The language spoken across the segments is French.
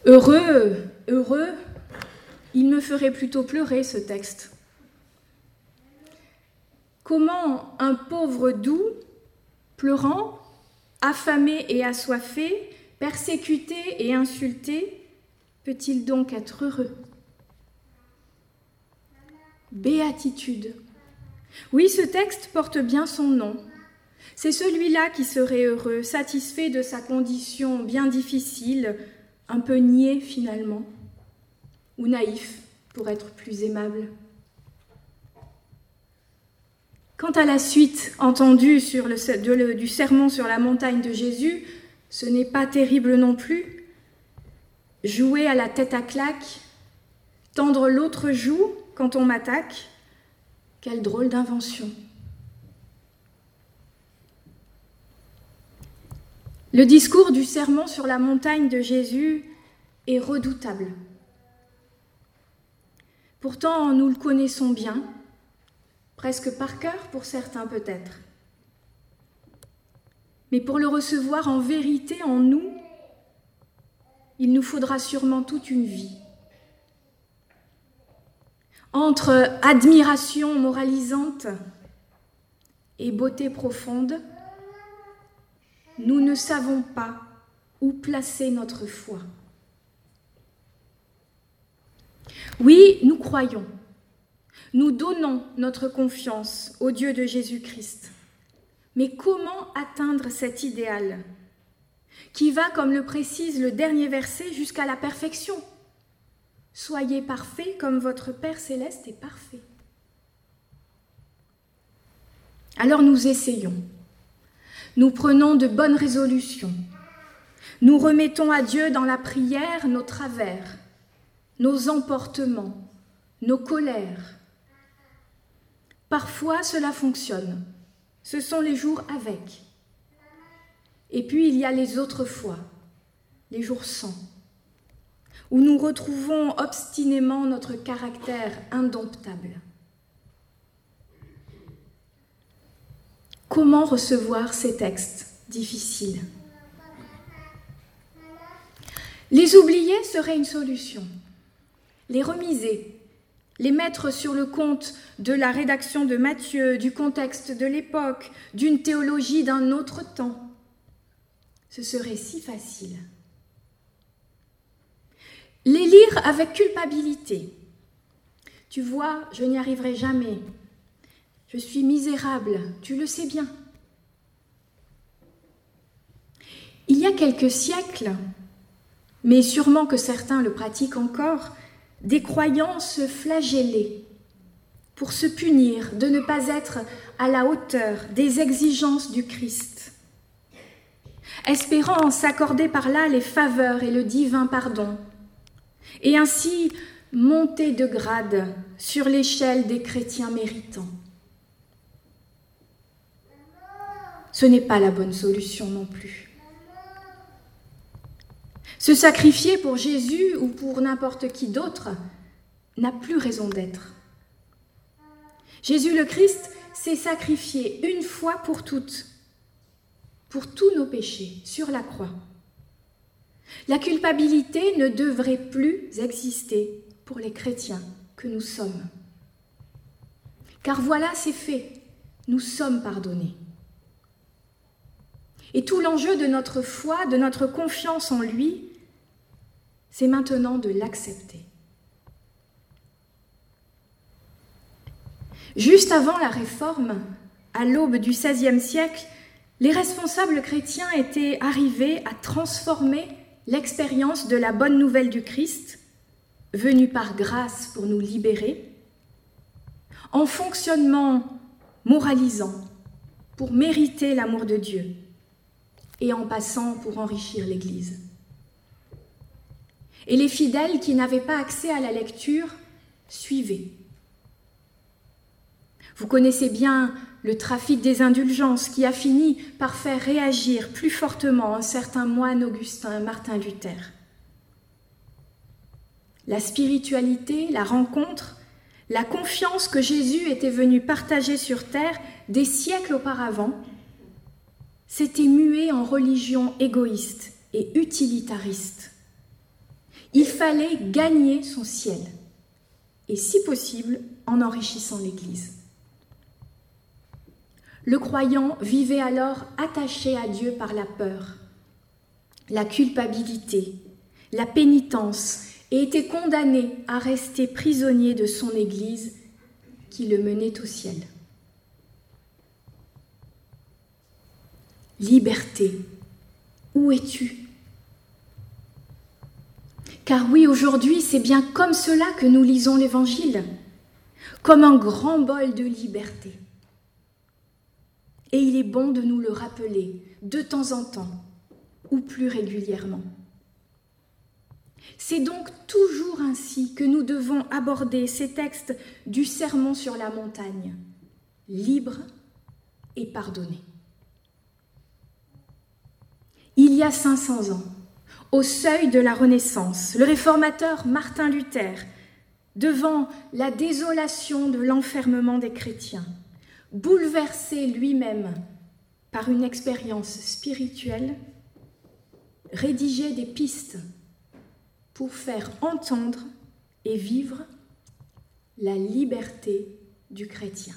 Heureux, il me ferait plutôt pleurer ce texte. Comment un pauvre doux, pleurant, affamé et assoiffé, persécuté et insulté, peut-il donc être heureux ? Béatitude. Oui, ce texte porte bien son nom. C'est celui-là qui serait heureux, satisfait de sa condition bien difficile, un peu niais finalement, ou naïf pour être plus aimable. Quant à la suite entendue du sermon sur la montagne de Jésus, ce n'est pas terrible non plus. Jouer à la tête à claque, tendre l'autre joue quand on m'attaque, quelle drôle d'invention. Le discours du sermon sur la montagne de Jésus est redoutable. Pourtant, nous le connaissons bien, presque par cœur pour certains peut-être. Mais pour le recevoir en vérité en nous, il nous faudra sûrement toute une vie. Entre admiration moralisante et beauté profonde, nous ne savons pas où placer notre foi. Oui, nous croyons, nous donnons notre confiance au Dieu de Jésus-Christ. Mais comment atteindre cet idéal qui va, comme le précise le dernier verset, jusqu'à la perfection ? Soyez parfaits comme votre Père céleste est parfait. Alors nous essayons. Nous prenons de bonnes résolutions. Nous remettons à Dieu dans la prière nos travers, nos emportements, nos colères. Parfois, cela fonctionne. Ce sont les jours avec. Et puis, il y a les autres fois, les jours sans, où nous retrouvons obstinément notre caractère indomptable. Comment recevoir ces textes difficiles ? Les oublier serait une solution. Les remiser, les mettre sur le compte de la rédaction de Matthieu, du contexte de l'époque, d'une théologie d'un autre temps. Ce serait si facile. Les lire avec culpabilité. Tu vois, je n'y arriverai jamais. Je suis misérable, tu le sais bien. Il y a quelques siècles, mais sûrement que certains le pratiquent encore, des croyants se flagellaient pour se punir de ne pas être à la hauteur des exigences du Christ, espérant s'accorder par là les faveurs et le divin pardon, et ainsi monter de grade sur l'échelle des chrétiens méritants. Ce n'est pas la bonne solution non plus. Se sacrifier pour Jésus ou pour n'importe qui d'autre n'a plus raison d'être. Jésus le Christ s'est sacrifié une fois pour toutes, pour tous nos péchés, sur la croix. La culpabilité ne devrait plus exister pour les chrétiens que nous sommes. Car voilà, c'est fait, nous sommes pardonnés. Et tout l'enjeu de notre foi, de notre confiance en lui, c'est maintenant de l'accepter. Juste avant la Réforme, à l'aube du XVIe siècle, les responsables chrétiens étaient arrivés à transformer l'expérience de la bonne nouvelle du Christ, venu par grâce pour nous libérer, en fonctionnement moralisant pour mériter l'amour de Dieu et en passant pour enrichir l'Église. Et les fidèles qui n'avaient pas accès à la lecture suivaient. Vous connaissez bien le trafic des indulgences qui a fini par faire réagir plus fortement un certain moine Augustin, Martin Luther. La spiritualité, la rencontre, la confiance que Jésus était venu partager sur terre des siècles auparavant, s'était muée en religion égoïste et utilitariste. Il fallait gagner son ciel, et si possible, en enrichissant l'Église. Le croyant vivait alors attaché à Dieu par la peur, la culpabilité, la pénitence, et était condamné à rester prisonnier de son Église qui le menait au ciel. Liberté, où es-tu ? Car oui, aujourd'hui, c'est bien comme cela que nous lisons l'Évangile, comme un grand bol de liberté. Et il est bon de nous le rappeler de temps en temps, ou plus régulièrement. C'est donc toujours ainsi que nous devons aborder ces textes du Sermon sur la montagne, libre et pardonné. Il y a 500 ans, au seuil de la Renaissance, le réformateur Martin Luther, devant la désolation de l'enfermement des chrétiens, bouleversé lui-même par une expérience spirituelle, rédigeait des pistes pour faire entendre et vivre la liberté du chrétien.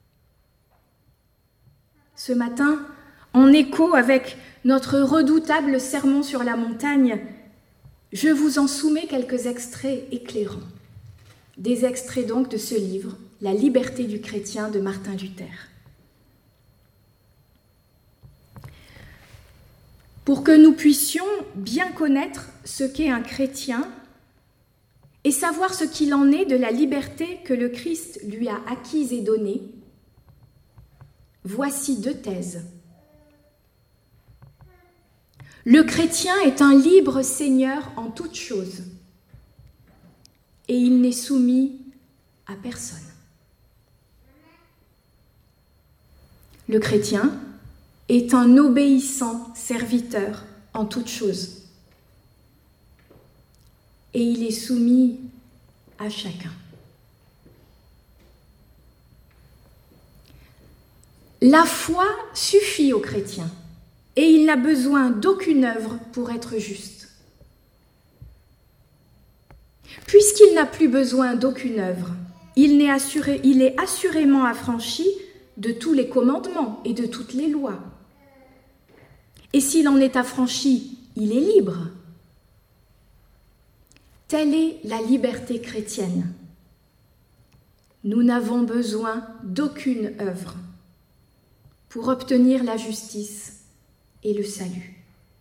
Ce matin, en écho avec notre redoutable sermon sur la montagne, je vous en soumets quelques extraits éclairants. Des extraits donc de ce livre, La liberté du chrétien de Martin Luther. Pour que nous puissions bien connaître ce qu'est un chrétien et savoir ce qu'il en est de la liberté que le Christ lui a acquise et donnée, voici 2 thèses. Le chrétien est un libre seigneur en toutes choses et il n'est soumis à personne. Le chrétien est un obéissant serviteur en toutes choses et il est soumis à chacun. La foi suffit au chrétien et il n'a besoin d'aucune œuvre pour être juste. Puisqu'il n'a plus besoin d'aucune œuvre, il est assurément affranchi de tous les commandements et de toutes les lois. Et s'il en est affranchi, il est libre. Telle est la liberté chrétienne. Nous n'avons besoin d'aucune œuvre pour obtenir la justice et le salut.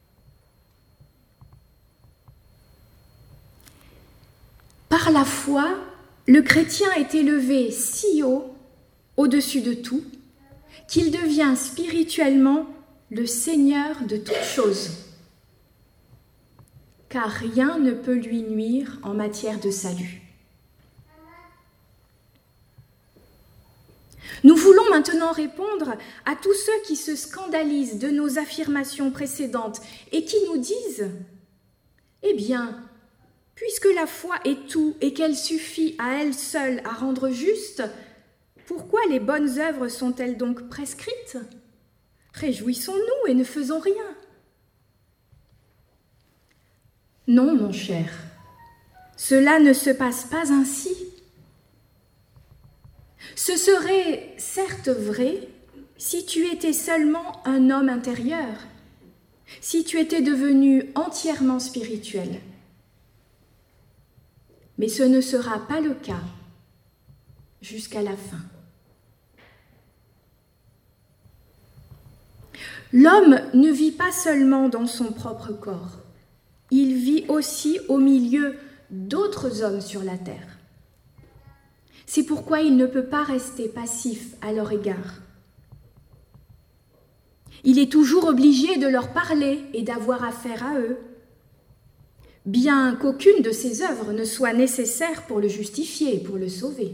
Par la foi, le chrétien est élevé si haut, au-dessus de tout, qu'il devient spirituellement le Seigneur de toutes choses, car rien ne peut lui nuire en matière de salut. Nous voulons maintenant répondre à tous ceux qui se scandalisent de nos affirmations précédentes et qui nous disent « Eh bien, puisque la foi est tout et qu'elle suffit à elle seule à rendre juste, pourquoi les bonnes œuvres sont-elles donc prescrites ? Réjouissons-nous et ne faisons rien. » Non, mon cher, cela ne se passe pas ainsi. Ce serait certes vrai si tu étais seulement un homme intérieur, si tu étais devenu entièrement spirituel. Mais ce ne sera pas le cas jusqu'à la fin. L'homme ne vit pas seulement dans son propre corps, il vit aussi au milieu d'autres hommes sur la terre. C'est pourquoi il ne peut pas rester passif à leur égard. Il est toujours obligé de leur parler et d'avoir affaire à eux, bien qu'aucune de ses œuvres ne soit nécessaire pour le justifier et pour le sauver.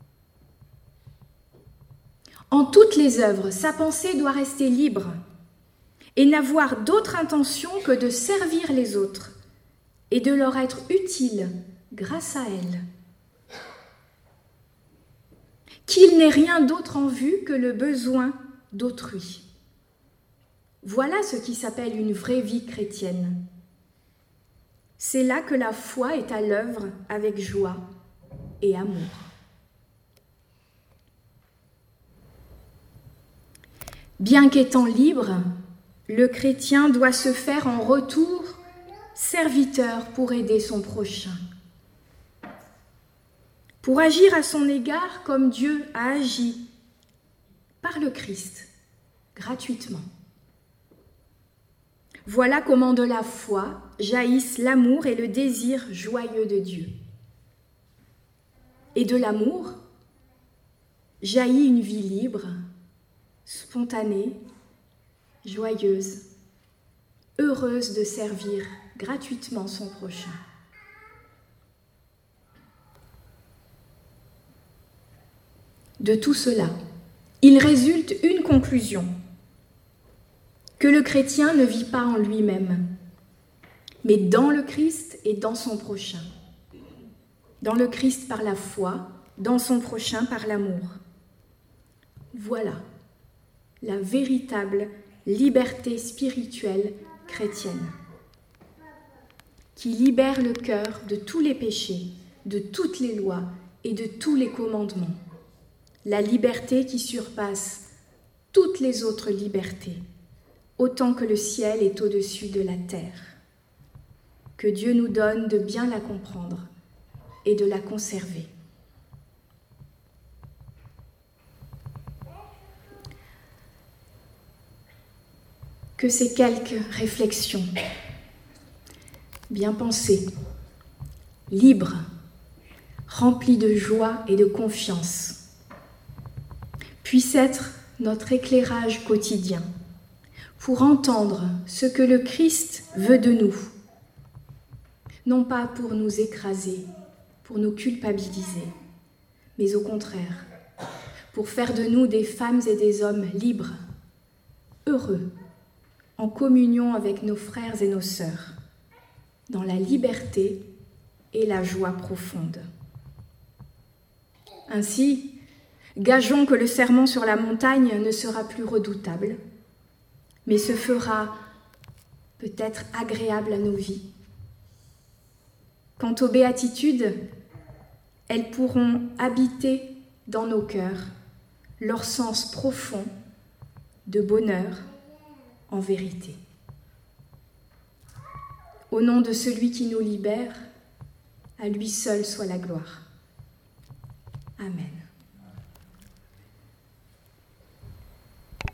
En toutes les œuvres, sa pensée doit rester libre et n'avoir d'autre intention que de servir les autres et de leur être utile grâce à elles. Qu'il n'ait rien d'autre en vue que le besoin d'autrui. Voilà ce qui s'appelle une vraie vie chrétienne. C'est là que la foi est à l'œuvre avec joie et amour. Bien qu'étant libre, le chrétien doit se faire en retour serviteur pour aider son prochain, pour agir à son égard comme Dieu a agi par le Christ, gratuitement. Voilà comment de la foi jaillissent l'amour et le désir joyeux de Dieu. Et de l'amour jaillit une vie libre, spontanée, joyeuse, heureuse de servir gratuitement son prochain. De tout cela, il résulte une conclusion, que le chrétien ne vit pas en lui-même, mais dans le Christ et dans son prochain. Dans le Christ par la foi, dans son prochain par l'amour. Voilà la véritable liberté spirituelle chrétienne, qui libère le cœur de tous les péchés, de toutes les lois et de tous les commandements. La liberté qui surpasse toutes les autres libertés, autant que le ciel est au-dessus de la terre. Que Dieu nous donne de bien la comprendre et de la conserver. Que ces quelques réflexions bien pensées, libres, remplies de joie et de confiance, puissent être notre éclairage quotidien pour entendre ce que le Christ veut de nous, non pas pour nous écraser, pour nous culpabiliser, mais au contraire, pour faire de nous des femmes et des hommes libres, heureux, en communion avec nos frères et nos sœurs, dans la liberté et la joie profonde. Ainsi, gageons que le sermon sur la montagne ne sera plus redoutable, mais se fera peut-être agréable à nos vies. Quant aux béatitudes, elles pourront habiter dans nos cœurs leur sens profond de bonheur en vérité. Au nom de celui qui nous libère, à lui seul soit la gloire. Amen.